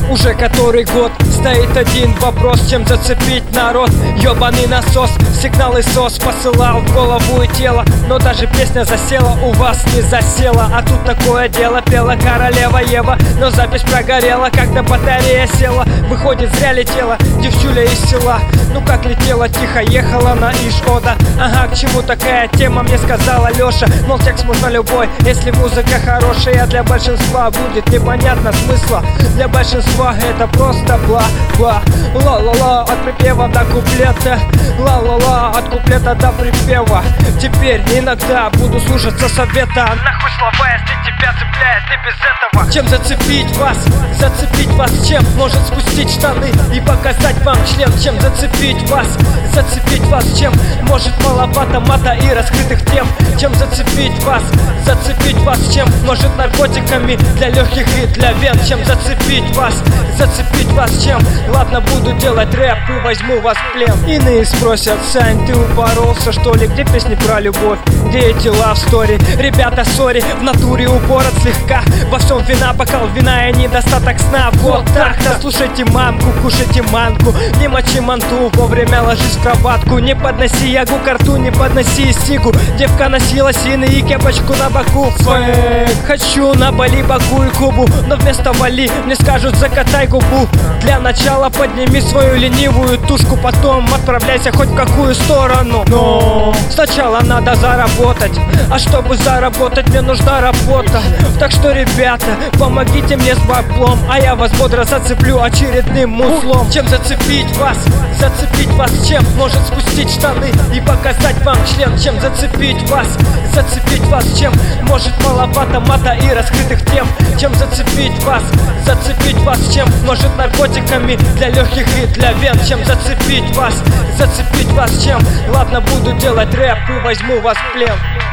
Уже который год стоит один вопрос: чем зацепить народ? Ёбаный насос, сигнал и сос посылал в голову и тело. Но даже песня засела, у вас не засела. А тут такое дело, пела королева Ева, но запись прогорела, когда батарея села. Выходит, зря летела девчуля из села. Ну как летела, тихо ехала на Иш-Ода. Ага, к чему такая тема, мне сказала Лёша. Мол, текст можно любой, если музыка хорошая. Для большинства будет непонятно смысла. Для большинства это просто бла-бла. Ла-ла-ла, от припева до куплета. Ла-ла-ла, от куплета до припева. Теперь иногда буду слушаться совета. Нахуй слова, если тебя цепляет и без этого. Чем зацепить вас? Зацепить вас чем? Может спустить штаны и показать вам член. Чем зацепить вас? Зацепить вас чем? Может маловато мата и раскрытых тем. Чем зацепить вас? Зацепить вас чем? Может наркотиками для легких и для вен. Чем зацепить вас? Зацепить вас чем? Ладно, буду делать рэп и возьму вас в плен. Иные спросят: Сань, ты упоролся что ли? Где песни про любовь? Где эти love story? Ребята, сори, в натуре упорот слегка. Во всем вина, бокал вина и недостаток сна. Вот так-то, слушайте мамку, кушайте манку. Не мочи манту, вовремя ложись в кроватку. Не подноси ягу к рту, не подноси сигу. Девка носила сины и кепочку на боку. Фэк, хочу на Бали, Баку и Кубу, но вместо Вали мне скажут: закатай губу. Для начала подними свою ленивую тушку, потом отправляйся хоть в какую сторону. Но сначала надо заработать, а чтобы заработать, мне нужна работа. Так что, ребята, помогите мне с баблом, а я вас бодро зацеплю очередным муслом. Чем зацепить вас? Зацепить вас чем? Может спустить штаны и показать вам член. Чем зацепить вас? Зацепить вас чем? Может маловато мата и раскрытых тем. Чем зацепить вас? Зацепить вас чем? Может наркотиками для легких и для вен. Чем зацепить вас? Зацепить вас чем? Ладно, буду делать рэп и возьму вас в плен.